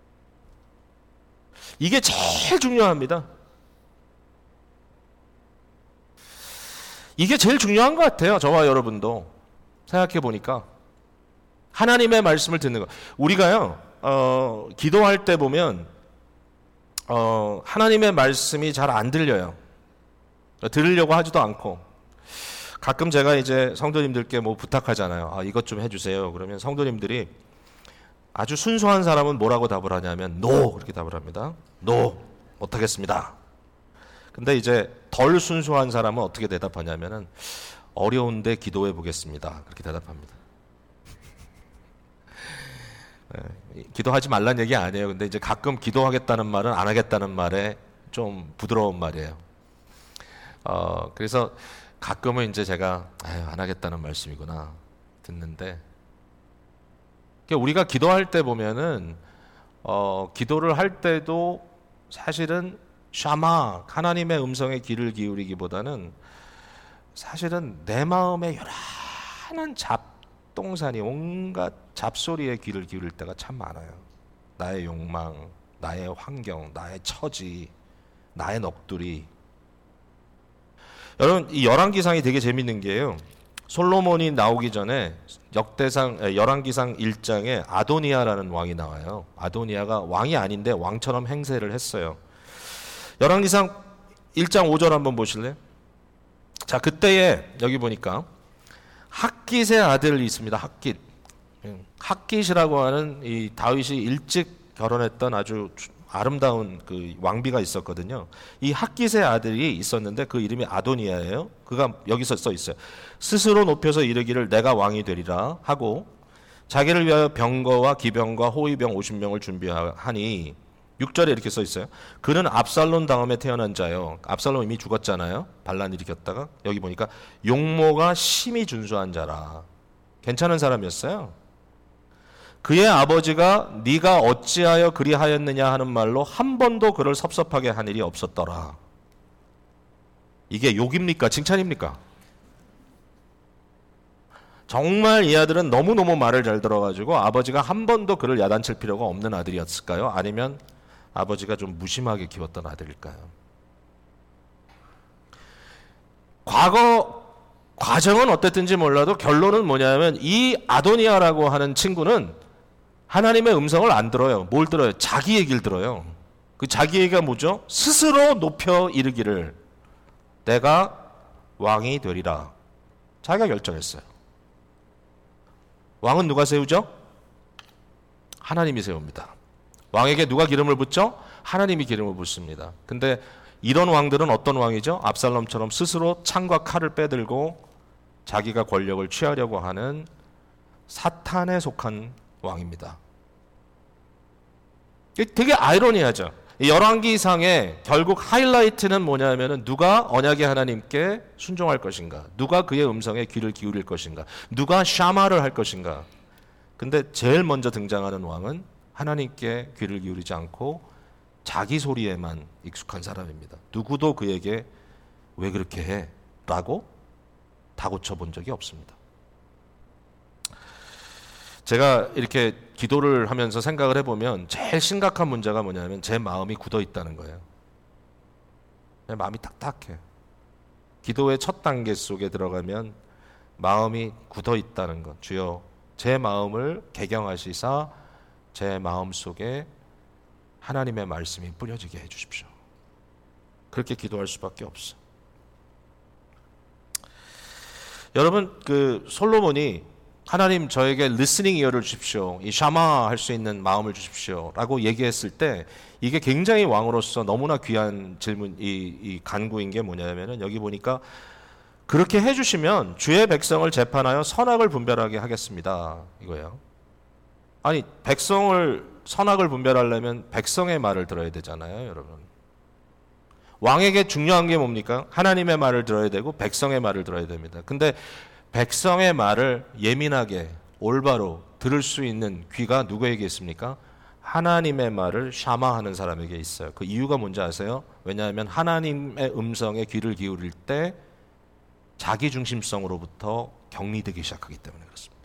이게 제일 중요합니다. 이게 제일 중요한 것 같아요. 저와 여러분도 생각해 보니까 하나님의 말씀을 듣는 것. 우리가요 어, 기도할 때 보면 어, 하나님의 말씀이 잘 안 들려요. 들으려고 하지도 않고, 가끔 제가 이제 성도님들께 뭐 부탁하잖아요. 아, 이것 좀 해주세요. 그러면 성도님들이 아주 순수한 사람은 뭐라고 답을 하냐면 no, 그렇게 답을 합니다. no, 못하겠습니다. 근데 이제 덜 순수한 사람은 어떻게 대답하냐면은 어려운데 기도해 보겠습니다, 그렇게 대답합니다. 네, 기도하지 말란 얘기 아니에요. 근데 이제 가끔 기도하겠다는 말은 안 하겠다는 말에 좀 부드러운 말이에요. 어, 그래서 가끔은 이제 제가 아유, 안 하겠다는 말씀이구나 듣는데, 우리가 기도할 때 보면은 어, 기도를 할 때도 사실은 샤마, 하나님의 음성에 귀를 기울이기보다는 사실은 내 마음에 요란한 잡동사니 온갖 잡소리에 귀를 기울일 때가 참 많아요. 나의 욕망, 나의 환경, 나의 처지, 나의 넋두리. 여러분, 이 열왕기상이 되게 재밌는 게요, 솔로몬이 나오기 전에 역대상 열왕기상 일 장에 아도니아라는 왕이 나와요. 아도니아가 왕이 아닌데 왕처럼 행세를 했어요. 열왕기상 일 장 오 절 한번 보실래요? 자, 그때에 여기 보니까 핫깃의 아들이 있습니다. 핫깃. 핫깃이라고 하는 이 다윗이 일찍 결혼했던 아주 아름다운 그 왕비가 있었거든요. 이 핫깃의 아들이 있었는데 그 이름이 아도니아예요. 그가 여기서 써 있어요. 스스로 높여서 이르기를 내가 왕이 되리라 하고 자기를 위하여 병거와 기병과 호위병 오십 명을 준비하니, 육 절에 이렇게 써 있어요. 그는 압살롬 다음에 태어난 자요. 압살롬 이미 죽었잖아요. 반란 일으켰다가. 여기 보니까 용모가 심히 준수한 자라. 괜찮은 사람이었어요. 그의 아버지가 네가 어찌하여 그리하였느냐 하는 말로 한 번도 그를 섭섭하게 한 일이 없었더라. 이게 욕입니까? 칭찬입니까? 정말 이 아들은 너무너무 말을 잘 들어가지고 아버지가 한 번도 그를 야단칠 필요가 없는 아들이었을까요? 아니면 아버지가 좀 무심하게 키웠던 아들일까요? 과거 과정은 어땠든지 몰라도 결론은 뭐냐면 이 아도니아라고 하는 친구는 하나님의 음성을 안 들어요. 뭘 들어요? 자기 얘기를 들어요. 그 자기 얘기가 뭐죠? 스스로 높여 이르기를 내가 왕이 되리라. 자기가 결정했어요. 왕은 누가 세우죠? 하나님이 세웁니다. 왕에게 누가 기름을 붓죠? 하나님이 기름을 붓습니다. 근데 이런 왕들은 어떤 왕이죠? 압살롬처럼 스스로 창과 칼을 빼들고 자기가 권력을 취하려고 하는 사탄에 속한 왕입니다. 되게 아이러니하죠. 열왕기상의 결국 하이라이트는 뭐냐면은 누가 언약의 하나님께 순종할 것인가, 누가 그의 음성에 귀를 기울일 것인가, 누가 샤마를 할 것인가. 근데 제일 먼저 등장하는 왕은 하나님께 귀를 기울이지 않고 자기 소리에만 익숙한 사람입니다. 누구도 그에게 왜 그렇게 해? 라고 다고쳐 본 적이 없습니다. 제가 이렇게 기도를 하면서 생각을 해보면 제일 심각한 문제가 뭐냐면 제 마음이 굳어 있다는 거예요. 내 마음이 딱딱해. 기도의 첫 단계 속에 들어가면 마음이 굳어 있다는 것. 주여, 제 마음을 개경하시사 제 마음 속에 하나님의 말씀이 뿌려지게 해주십시오. 그렇게 기도할 수밖에 없어. 여러분, 그 솔로몬이 하나님 저에게 리스닝 이어를 주십시오, 이 샤마 할 수 있는 마음을 주십시오 라고 얘기했을 때 이게 굉장히 왕으로서 너무나 귀한 질문, 이, 이 간구인 게 뭐냐면은 여기 보니까 그렇게 해주시면 주의 백성을 재판하여 선악을 분별하게 하겠습니다 이거예요. 아니, 백성을 선악을 분별하려면 백성의 말을 들어야 되잖아요, 여러분. 왕에게 중요한 게 뭡니까? 하나님의 말을 들어야 되고 백성의 말을 들어야 됩니다. 근데 백성의 말을 예민하게 올바로 들을 수 있는 귀가 누구에게 있습니까? 하나님의 말을 샤마하는 사람에게 있어요. 그 이유가 뭔지 아세요? 왜냐하면 하나님의 음성에 귀를 기울일 때 자기 중심성으로부터 격리되기 시작하기 때문에 그렇습니다.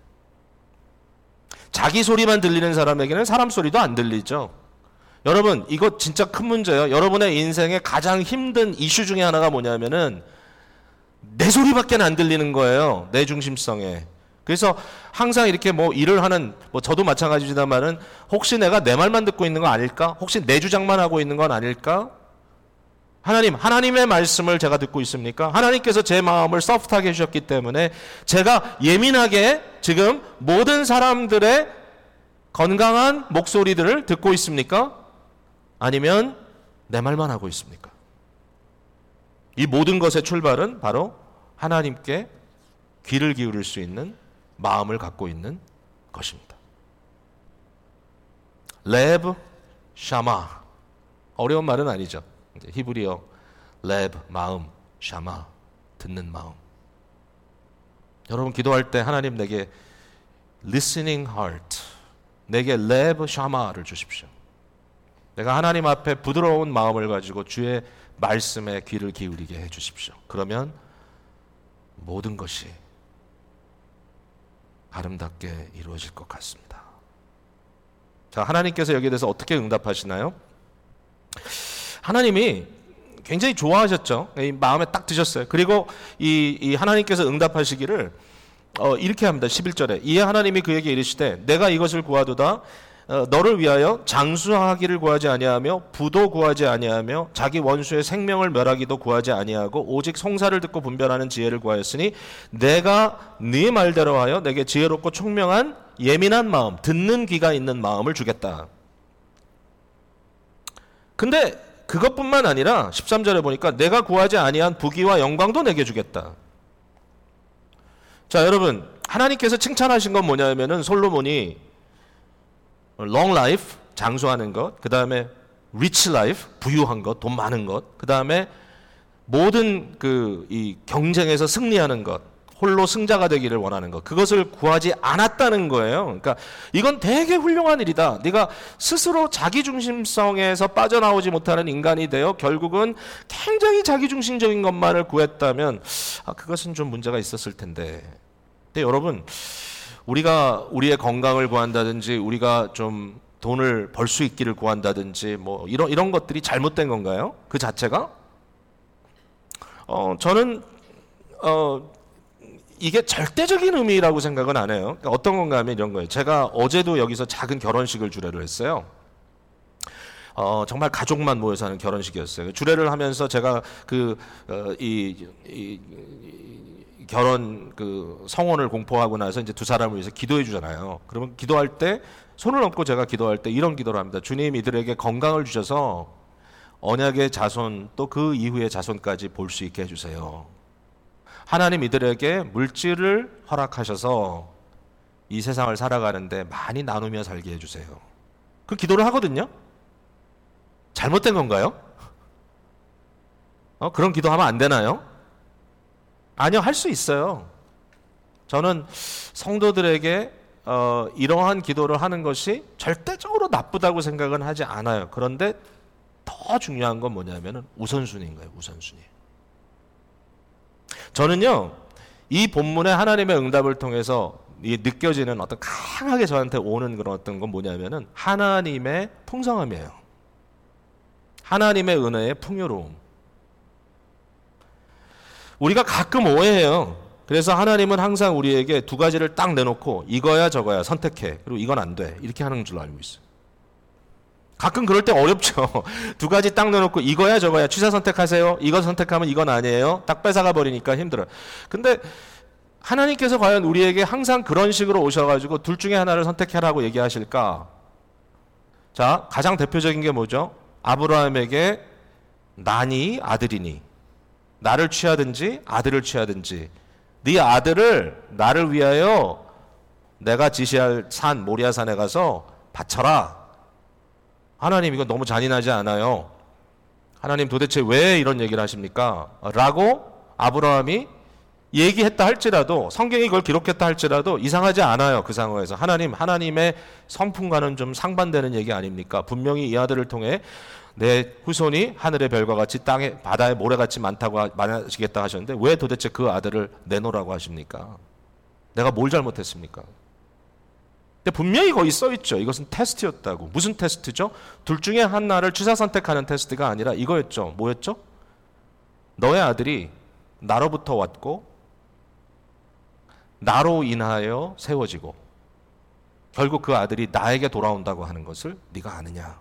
자기 소리만 들리는 사람에게는 사람 소리도 안 들리죠. 여러분, 이거 진짜 큰 문제예요. 여러분의 인생의 가장 힘든 이슈 중에 하나가 뭐냐면은 내 소리밖에 안 들리는 거예요. 내 중심성에. 그래서 항상 이렇게 뭐 일을 하는, 뭐 저도 마찬가지지만은 혹시 내가 내 말만 듣고 있는 거 아닐까? 혹시 내 주장만 하고 있는 건 아닐까? 하나님, 하나님의 말씀을 제가 듣고 있습니까? 하나님께서 제 마음을 소프트하게 해주셨기 때문에 제가 예민하게 지금 모든 사람들의 건강한 목소리들을 듣고 있습니까? 아니면 내 말만 하고 있습니까? 이 모든 것의 출발은 바로 하나님께 귀를 기울일 수 있는 마음을 갖고 있는 것입니다. 레브 샤마, 어려운 말은 아니죠. 히브리어 레브, 마음, 샤마, 듣는 마음. 여러분, 기도할 때 하나님 내게 listening heart, 내게 레브 샤마를 주십시오. 내가 하나님 앞에 부드러운 마음을 가지고 주의 말씀에 귀를 기울이게 해 주십시오. 그러면 모든 것이 아름답게 이루어질 것 같습니다. 자, 하나님께서 여기에 대해서 어떻게 응답하시나요? 하나님이 굉장히 좋아하셨죠. 이 마음에 딱 드셨어요. 그리고 이, 이 하나님께서 응답하시기를 어, 이렇게 합니다. 십일 절에 이에 하나님이 그에게 이르시되 내가 이것을 구하도다. 어, 너를 위하여 장수하기를 구하지 아니하며 부도 구하지 아니하며 자기 원수의 생명을 멸하기도 구하지 아니하고 오직 송사를 듣고 분별하는 지혜를 구하였으니 내가 네 말대로 하여 내게 지혜롭고 총명한 예민한 마음, 듣는 귀가 있는 마음을 주겠다. 근데 그것뿐만 아니라 십삼 절에 보니까 내가 구하지 아니한 부귀와 영광도 내게 주겠다. 자, 여러분, 하나님께서 칭찬하신 건 뭐냐면은 솔로몬이 long life, 장수하는 것, 그 다음에 rich life, 부유한 것, 돈 많은 것, 그 다음에 모든 그 이 경쟁에서 승리하는 것, 홀로 승자가 되기를 원하는 것, 그것을 구하지 않았다는 거예요. 그러니까 이건 되게 훌륭한 일이다. 네가 스스로 자기중심성에서 빠져나오지 못하는 인간이 되어 결국은 굉장히 자기중심적인 것만을 구했다면 아, 그것은 좀 문제가 있었을 텐데. 근데 여러분, 우리가 우리의 건강을 구한다든지 우리가 좀 돈을 벌 수 있기를 구한다든지 뭐 이런 이런 것들이 잘못된 건가요? 그 자체가? 어, 저는 어, 이게 절대적인 의미라고 생각은 안 해요. 그러니까 어떤 건가 하면 이런 거예요. 제가 어제도 여기서 작은 결혼식을 주례를 했어요. 어, 정말 가족만 모여서 하는 결혼식이었어요. 주례를 하면서 제가 그, 어, 이, 이, 이 결혼 그 성혼을 공포하고 나서 이제 두 사람을 위해서 기도해 주잖아요. 그러면 기도할 때 손을 얹고 제가 기도할 때 이런 기도를 합니다. 주님, 이들에게 건강을 주셔서 언약의 자손 또 그 이후의 자손까지 볼 수 있게 해주세요. 하나님, 이들에게 물질을 허락하셔서 이 세상을 살아가는데 많이 나누며 살게 해주세요. 그 기도를 하거든요. 잘못된 건가요? 어, 그런 기도하면 안 되나요? 아니요, 할 수 있어요. 저는 성도들에게 어, 이러한 기도를 하는 것이 절대적으로 나쁘다고 생각은 하지 않아요. 그런데 더 중요한 건 뭐냐면 우선순위인 거예요. 우선순위. 저는요, 이 본문의 하나님의 응답을 통해서 이 느껴지는 어떤 강하게 저한테 오는 그런 어떤 건 뭐냐면은 하나님의 풍성함이에요. 하나님의 은혜의 풍요로움. 우리가 가끔 오해해요. 그래서 하나님은 항상 우리에게 두 가지를 딱 내놓고 이거야 저거야 선택해. 그리고 이건 안 돼. 이렇게 하는 줄 알고 있어요. 가끔 그럴 때 어렵죠. 두 가지 딱 내놓고 이거야 저거야 취사 선택하세요. 이거 선택하면 이건 아니에요. 딱 뺏어가 버리니까 힘들어요. 근데 하나님께서 과연 우리에게 항상 그런 식으로 오셔가지고 둘 중에 하나를 선택해라고 얘기하실까? 자, 가장 대표적인 게 뭐죠? 아브라함에게 나니 아들이니 나를 취하든지 아들을 취하든지 네 아들을 나를 위하여 내가 지시할 산 모리아산에 가서 바쳐라. 하나님 이거 너무 잔인하지 않아요? 하나님 도대체 왜 이런 얘기를 하십니까? 라고 아브라함이 얘기했다 할지라도 성경이 그걸 기록했다 할지라도 이상하지 않아요. 그 상황에서 하나님 하나님의 성품과는 좀 상반되는 얘기 아닙니까? 분명히 이 아들을 통해 내 후손이 하늘의 별과 같이 땅에 바다에 모래같이 많다고 많아지겠다 하셨는데 왜 도대체 그 아들을 내놓으라고 하십니까? 내가 뭘 잘못했습니까? 근데 분명히 거기 써있죠. 이것은 테스트였다고. 무슨 테스트죠? 둘 중에 하나를 취사 선택하는 테스트가 아니라 이거였죠. 뭐였죠? 너의 아들이 나로부터 왔고 나로 인하여 세워지고 결국 그 아들이 나에게 돌아온다고 하는 것을 네가 아느냐?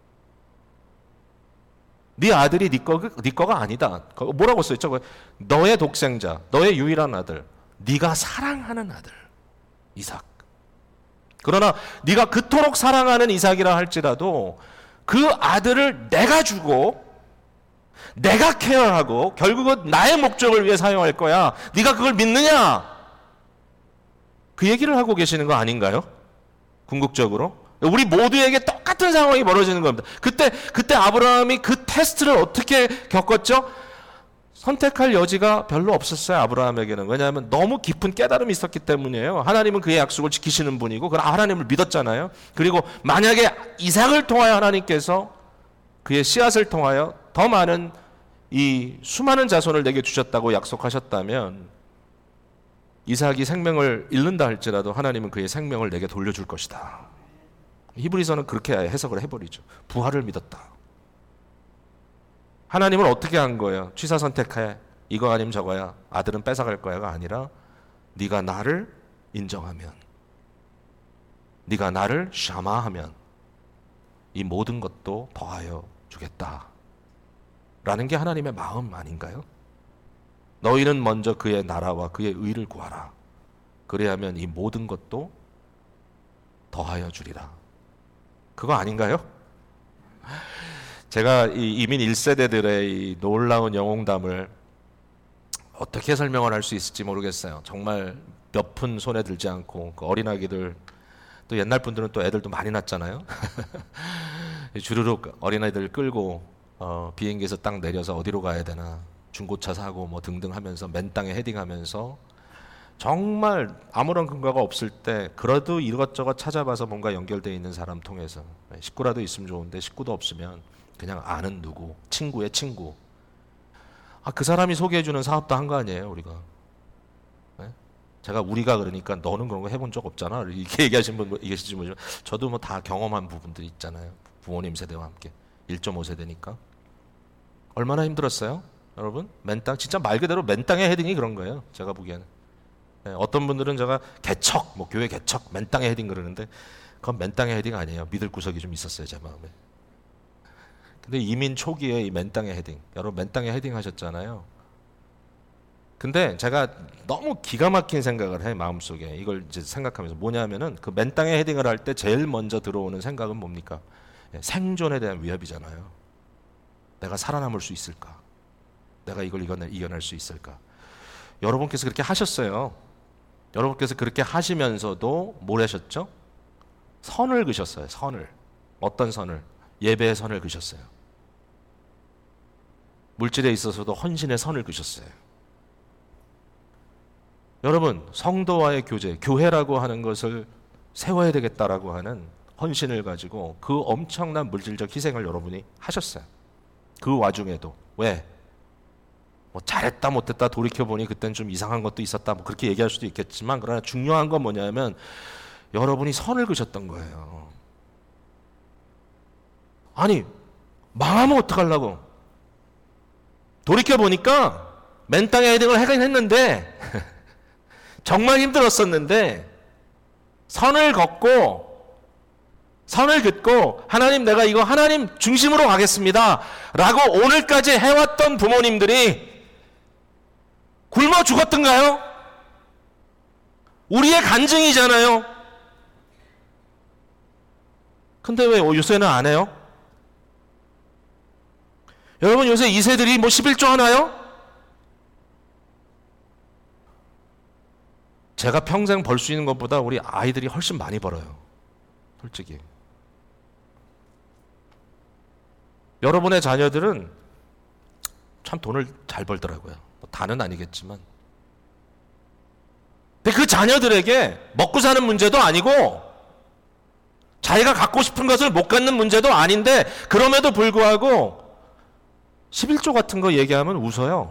네 아들이 네, 거, 네 거가 아니다. 뭐라고 써있죠? 너의 독생자, 너의 유일한 아들, 네가 사랑하는 아들 이삭. 그러나 네가 그토록 사랑하는 이삭이라 할지라도 그 아들을 내가 주고 내가 케어하고 결국은 나의 목적을 위해 사용할 거야. 네가 그걸 믿느냐? 그 얘기를 하고 계시는 거 아닌가요? 궁극적으로 우리 모두에게 똑같은 상황이 벌어지는 겁니다. 그때 그때 아브라함이 그 테스트를 어떻게 겪었죠? 선택할 여지가 별로 없었어요. 아브라함에게는. 왜냐하면 너무 깊은 깨달음이 있었기 때문이에요. 하나님은 그의 약속을 지키시는 분이고 그럼 하나님을 믿었잖아요. 그리고 만약에 이삭을 통하여 하나님께서 그의 씨앗을 통하여 더 많은 이 수많은 자손을 내게 주셨다고 약속하셨다면 이삭이 생명을 잃는다 할지라도 하나님은 그의 생명을 내게 돌려줄 것이다. 히브리서는 그렇게 해석을 해버리죠. 부활을 믿었다. 하나님은 어떻게 한 거예요? 취사 선택해. 이거 아니면 저거야. 아들은 뺏어갈 거야가 아니라 네가 나를 인정하면, 네가 나를 샤마하면 이 모든 것도 더하여 주겠다. 라는 게 하나님의 마음 아닌가요? 너희는 먼저 그의 나라와 그의 의를 구하라. 그래야면 이 모든 것도 더하여 주리라. 그거 아닌가요? 제가 이 이민 일 세대들의 이 놀라운 영웅담을 어떻게 설명을 할 수 있을지 모르겠어요. 정말 몇 푼 손에 들지 않고 그 어린아기들, 또 옛날 분들은 또 애들도 많이 낳잖아요. 주르륵 어린아이들 끌고 어, 비행기에서 딱 내려서 어디로 가야 되나 중고차 사고 뭐 등등 하면서 맨 땅에 헤딩하면서 정말 아무런 근거가 없을 때 그래도 이것저것 찾아봐서 뭔가 연결되어 있는 사람 통해서 식구라도 있으면 좋은데 식구도 없으면 그냥 아는 누구, 친구의 친구. 아, 그 사람이 소개해주는 사업도 한 거 아니에요, 우리가. 네? 제가 우리가 그러니까 너는 그런 거 해본 적 없잖아. 이렇게 얘기하신 분 계실지 모르지만 저도 뭐 다 경험한 부분들이 있잖아요. 부모님 세대와 함께. 일 점 오 세대니까. 얼마나 힘들었어요? 여러분? 맨 땅, 진짜 말 그대로 맨 땅의 헤딩이 그런 거예요. 제가 보기에는. 네, 어떤 분들은 제가 개척, 뭐 교회 개척, 맨 땅의 헤딩 그러는데 그건 맨 땅의 헤딩 아니에요. 믿을 구석이 좀 있었어요, 제 마음에. 근데 이민 초기에 이 맨 땅의 헤딩, 여러분 맨 땅의 헤딩 하셨잖아요. 근데 제가 너무 기가 막힌 생각을 해, 마음속에. 이걸 이제 생각하면서 뭐냐면은 그 맨 땅의 헤딩을 할 때 제일 먼저 들어오는 생각은 뭡니까? 생존에 대한 위협이잖아요. 내가 살아남을 수 있을까? 내가 이걸 이겨낼, 이겨낼 수 있을까? 여러분께서 그렇게 하셨어요. 여러분께서 그렇게 하시면서도 뭘 하셨죠? 선을 그셨어요. 선을. 어떤 선을? 예배의 선을 그셨어요. 물질에 있어서도 헌신의 선을 그셨어요. 여러분, 성도와의 교제, 교회라고 하는 것을 세워야 되겠다라고 하는 헌신을 가지고 그 엄청난 물질적 희생을 여러분이 하셨어요. 그 와중에도. 왜? 뭐 잘했다 못했다 돌이켜보니 그땐 좀 이상한 것도 있었다, 뭐 그렇게 얘기할 수도 있겠지만, 그러나 중요한 건 뭐냐면 여러분이 선을 그셨던 거예요. 아니, 망하면 어떡하려고? 돌이켜보니까 맨 땅에 헤딩을 하긴 했는데 정말 힘들었었는데 선을 걷고 선을 긋고 하나님 내가 이거 하나님 중심으로 가겠습니다 라고 오늘까지 해왔던 부모님들이 굶어 죽었던가요? 우리의 간증이잖아요. 근데 왜 요새는 안 해요? 여러분 요새 이 세들이 뭐 십일조 하나요? 제가 평생 벌 수 있는 것보다 우리 아이들이 훨씬 많이 벌어요. 솔직히. 여러분의 자녀들은 참 돈을 잘 벌더라고요. 뭐 다는 아니겠지만. 근데 그 자녀들에게 먹고 사는 문제도 아니고 자기가 갖고 싶은 것을 못 갖는 문제도 아닌데 그럼에도 불구하고 십일조 같은 거 얘기하면 웃어요.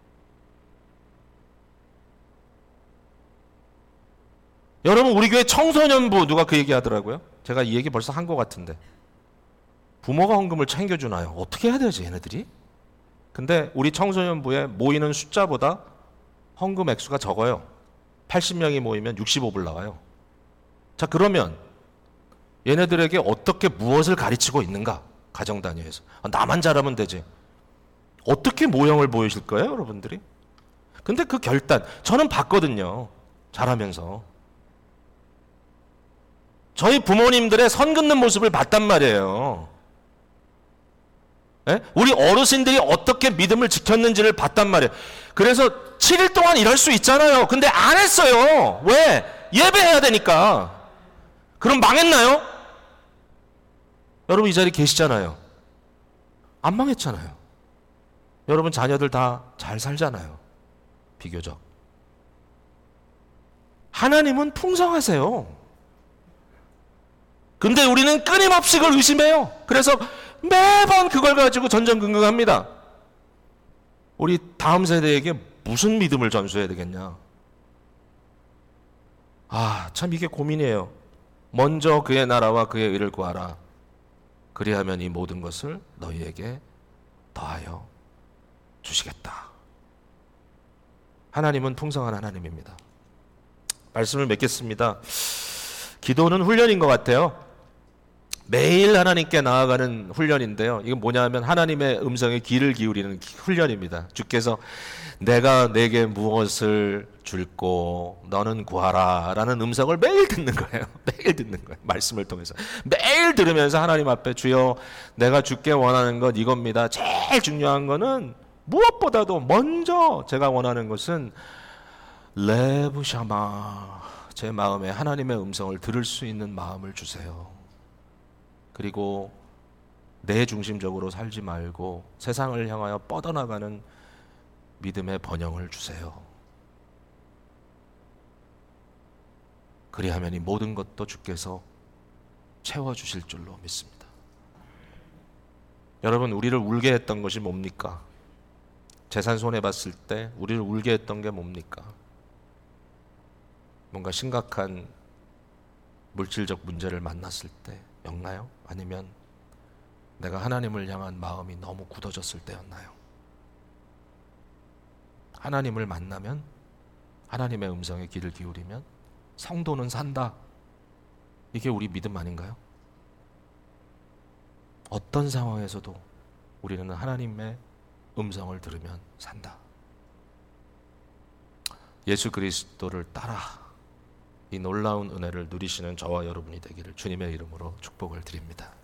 여러분 우리 교회 청소년부 누가 그 얘기 하더라고요. 제가 이 얘기 벌써 한 것 같은데 부모가 헌금을 챙겨주나요? 어떻게 해야 되지 얘네들이? 근데 우리 청소년부에 모이는 숫자보다 헌금 액수가 적어요. 팔십 명이 모이면 육십오 불 나와요. 자 그러면 얘네들에게 어떻게 무엇을 가르치고 있는가? 가정 단위에서. 아, 나만 잘하면 되지. 어떻게 모형을 보이실 거예요 여러분들이? 근데 그 결단 저는 봤거든요. 잘하면서. 저희 부모님들의 선 긋는 모습을 봤단 말이에요. 예? 우리 어르신들이 어떻게 믿음을 지켰는지를 봤단 말이에요. 그래서 칠 일 동안 일할 수 있잖아요. 근데 안 했어요. 왜? 예배해야 되니까. 그럼 망했나요? 여러분 이 자리에 계시잖아요. 안 망했잖아요. 여러분 자녀들 다 잘 살잖아요. 비교적. 하나님은 풍성하세요. 근데 우리는 끊임없이 그걸 의심해요. 그래서 매번 그걸 가지고 전전긍긍합니다. 우리 다음 세대에게 무슨 믿음을 전수해야 되겠냐. 아, 참 이게 고민이에요. 먼저 그의 나라와 그의 의를 구하라. 그리하면 이 모든 것을 너희에게 더하여 주시겠다. 하나님은 풍성한 하나님입니다. 말씀을 맺겠습니다. 기도는 훈련인 것 같아요. 매일 하나님께 나아가는 훈련인데요. 이건 뭐냐면 하나님의 음성에 귀를 기울이는 훈련입니다. 주께서 내가 내게 무엇을 줄고 너는 구하라 라는 음성을 매일 듣는 거예요. 매일 듣는 거예요. 말씀을 통해서. 매일 들으면서 하나님 앞에 주여 내가 주께 원하는 것 이겁니다. 제일 중요한 거는 무엇보다도 먼저 제가 원하는 것은 레부샤마 제 마음에 하나님의 음성을 들을 수 있는 마음을 주세요. 그리고 내 중심적으로 살지 말고 세상을 향하여 뻗어나가는 믿음의 번영을 주세요. 그리하면 이 모든 것도 주께서 채워주실 줄로 믿습니다. 여러분 우리를 울게 했던 것이 뭡니까? 재산 손해봤을 때 우리를 울게 했던 게 뭡니까? 뭔가 심각한 물질적 문제를 만났을 때였나요? 아니면 내가 하나님을 향한 마음이 너무 굳어졌을 때였나요? 하나님을 만나면 하나님의 음성에 귀를 기울이면 성도는 산다. 이게 우리 믿음 아닌가요? 어떤 상황에서도 우리는 하나님의 음성을 들으면 산다. 예수 그리스도를 따라 이 놀라운 은혜를 누리시는 저와 여러분이 되기를 주님의 이름으로 축복을 드립니다.